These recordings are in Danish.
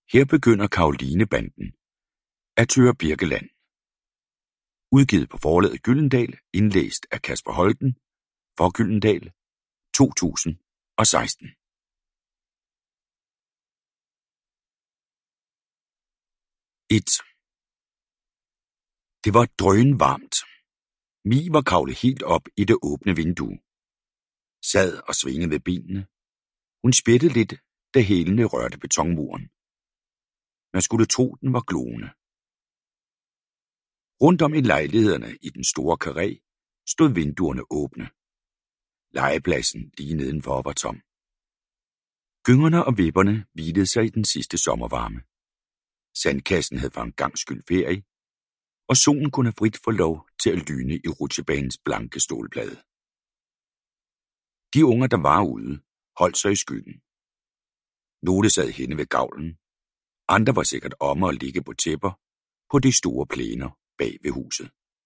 Her begynder Caroline-banden af Thøger Birkeland. Udgivet på forlaget Gyldendal, indlæst af Kasper Holten for Gyldendal 2016. Det var drønvarmt. Mie var kravlet helt op i det åbne vindue. Sad og svingede ved benene. Hun spjættede lidt, da hælene rørte betonmuren. Man skulle tro, den var gloende. Rundt om i lejlighederne i den store karré stod vinduerne åbne. Legepladsen lige nedenfor var tom. Gyngerne og vipperne hvilede sig i den sidste sommervarme. Sandkassen havde for en gangs skyld ferie, og solen kunne frit få lov til at lyne i rutsjebanens blanke stålplade. De unger, der var ude, holdt sig i skyggen. Nogle sad henne ved gavlen, andre var sikkert omme og ligge på tæpper på de store plæner bag ved huset.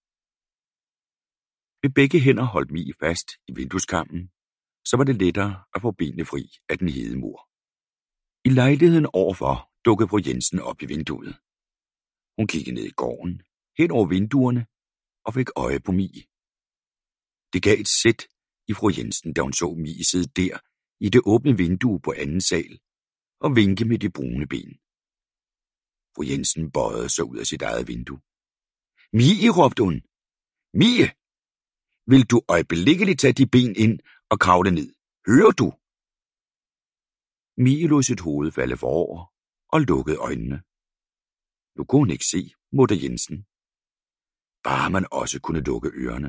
Med begge hænder holdt Mie fast i vindueskarmen, så var det lettere at få benene fri af den hede mur. I lejligheden overfor dukkede fru Jensen op i vinduet. Hun kiggede ned i gården, hen over vinduerne og fik øje på Mie. Det gav et sæt i fru Jensen, da hun så Mie sidde der i det åbne vindue på anden sal og vinke med de brune ben. Fru Jensen bøjede sig ud af sit eget vindue. Mie, råbte hun. Mie, vil du øjeblikkeligt tage de ben ind og kravle ned? Hører du? Mie lod sit hoved falde forover og lukkede øjnene. Nu kunne hun ikke se mutter Jensen. Bare man også kunne lukke ørerne.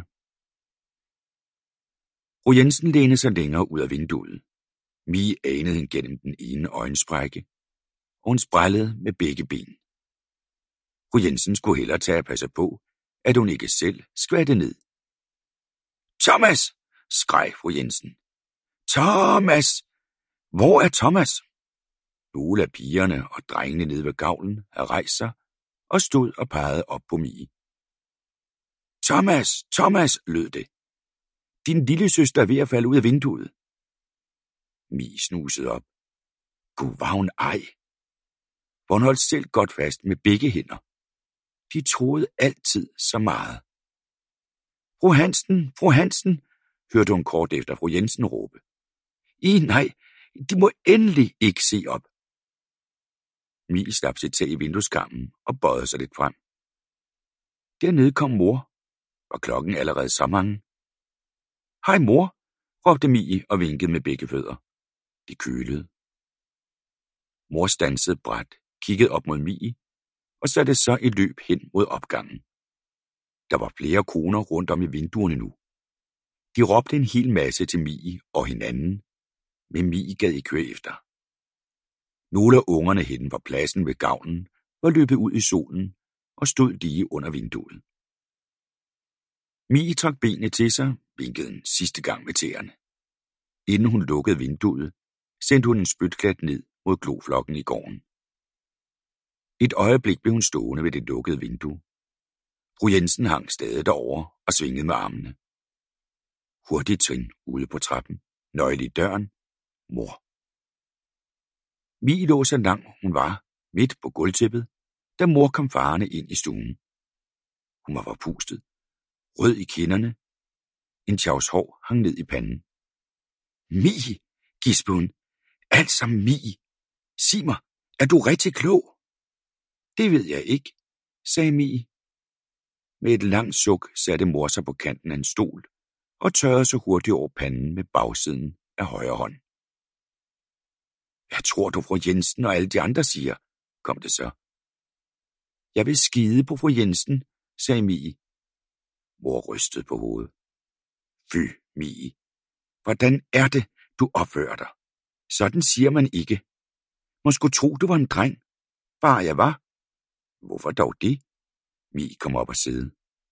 Fru Jensen lænede sig længere ud af vinduet. Mie anede hende gennem den ene øjensprække, og hun sprællede med begge ben. Fru Jensen skulle hellere tage at passe på, at hun ikke selv skvattede ned. Thomas! Skreg fru Jensen. Thomas! Hvor er Thomas? Nogle af pigerne og drengene nede ved gavlen havde rejst sig og stod og pegede op på Mie. Thomas! Thomas! Lød det. Din lille søster er ved at falde ud af vinduet. Mie snusede op. Gud, var hun ej. For hun holdt selv godt fast med begge hænder. De troede altid så meget. Fru Hansen, hørte hun kort efter fru Jensen råbe. Nej, de må endelig ikke se op. Mie slap sit tag i vindueskarmen og bøjede sig lidt frem. Dernede kom mor. Var klokken allerede så mange? Hej mor, råbte Mie og vinkede med begge fødder. De kølede. Mor standsede brat, kiggede op mod Mie og satte så i løb hen mod opgangen. Der var flere koner rundt om i vinduerne nu. De råbte en hel masse til Mie og hinanden, men Mie gad ikke køre efter. Nogle af ungerne henne på pladsen ved gavlen var løbet ud i solen og stod lige under vinduet. Mie trak benene til sig, vinkede en sidste gang med tæerne. Inden hun lukkede vinduet, sendte hun en spytklat ned mod gloflokken i gården. Et øjeblik blev hun stående ved det lukkede vindue. Fru Jensen hang stadig derovre og svingede med armene. Hurtigt trin ude på trappen, nøgle i døren, mor. Mie lå så langt hun var, midt på gulvtæppet, da mor kom farende ind i stuen. Hun var forpustet, rød i kinderne, en tjavs hår hang ned i panden. Mie, gispede hun. Altså Mie, sig mig, er du rigtig klog? Det ved jeg ikke, sagde Mie. Med et langt suk satte mor sig på kanten af en stol og tørrede sig hurtigt over panden med bagsiden af højre hånd. Hvad tror du, fru Jensen og alle de andre siger, kom det så. Jeg vil skide på fru Jensen, sagde Mie. Mor rystede på hovedet. Fy, Mie. Hvordan er det, du opfører dig? Sådan siger man ikke. Man skulle tro, du var en dreng. Bare jeg var. Hvorfor dog det? Mie kom op og sidde.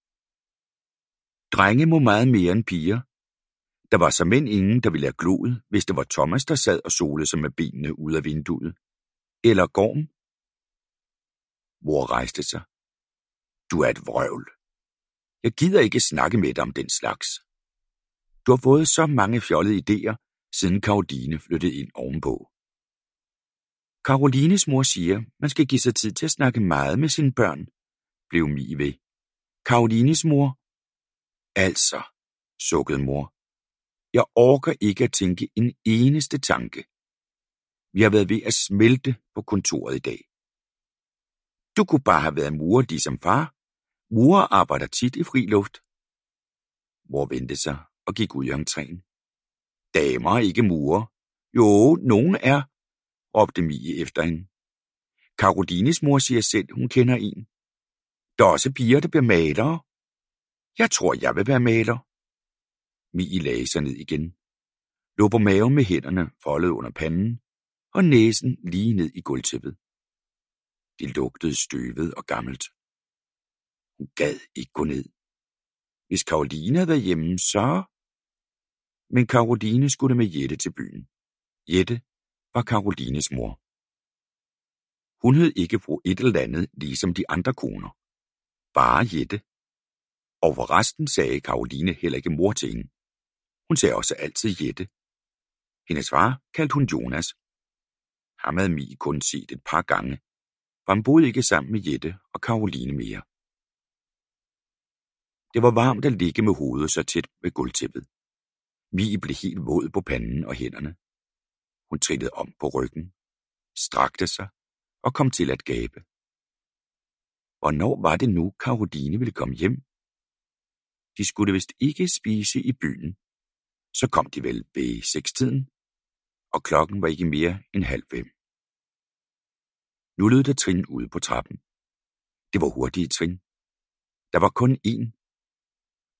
Drenge må meget mere end piger. Der var såmænd ingen, der ville have gloet, hvis det var Thomas, der sad og solede sig med benene ud af vinduet. Eller Gorm. Mor rejste sig. Du er et vrøvl. Jeg gider ikke snakke med dig om den slags. Du har fået så mange fjollede idéer, siden Caroline flyttede ind ovenpå. Carolines mor siger, man skal give sig tid til at snakke meget med sine børn, blev Mie ved. Carolines mor? Altså, sukkede mor. Jeg orker ikke at tænke en eneste tanke. Vi har været ved at smelte på kontoret i dag. Du kunne bare have været murer ligesom far. Murer arbejder tit i fri luft. Mor vendte sig og gik ud i entréen. Damer er ikke murer. Jo, nogen er, råbte Mie efter hende. Carolines mor siger selv, hun kender en. Der er også piger, der bliver malere. Jeg tror, jeg vil være maler. Mie lagde sig ned igen, lå på maven med hænderne foldet under panden og næsen lige ned i gulvtæppet. Det lugtede støvet og gammelt. Hun gad ikke gå ned. Hvis Caroline havde været hjemme, så... Men Caroline skulle med Jette til byen. Jette var Carolines mor. Hun hed ikke fru et eller andet, ligesom de andre koner. Bare Jette. Og for resten sagde Caroline heller ikke mor til hende. Hun sagde også altid Jette. Hendes far kaldte hun Jonas. Ham havde Mie kun set et par gange, for han boede ikke sammen med Jette og Caroline mere. Det var varmt at ligge med hovedet så tæt ved gulvtæppet. Mie blev helt våd på panden og hænderne. Hun trillede om på ryggen, strakte sig og kom til at gabe. Hvornår var det nu, Caroline ville komme hjem? De skulle vist ikke spise i byen. Så kom de vel ved 6-tiden, og klokken var ikke mere end 4:30. Nu lød der trin ude på trappen. Det var hurtige trin. Der var kun én,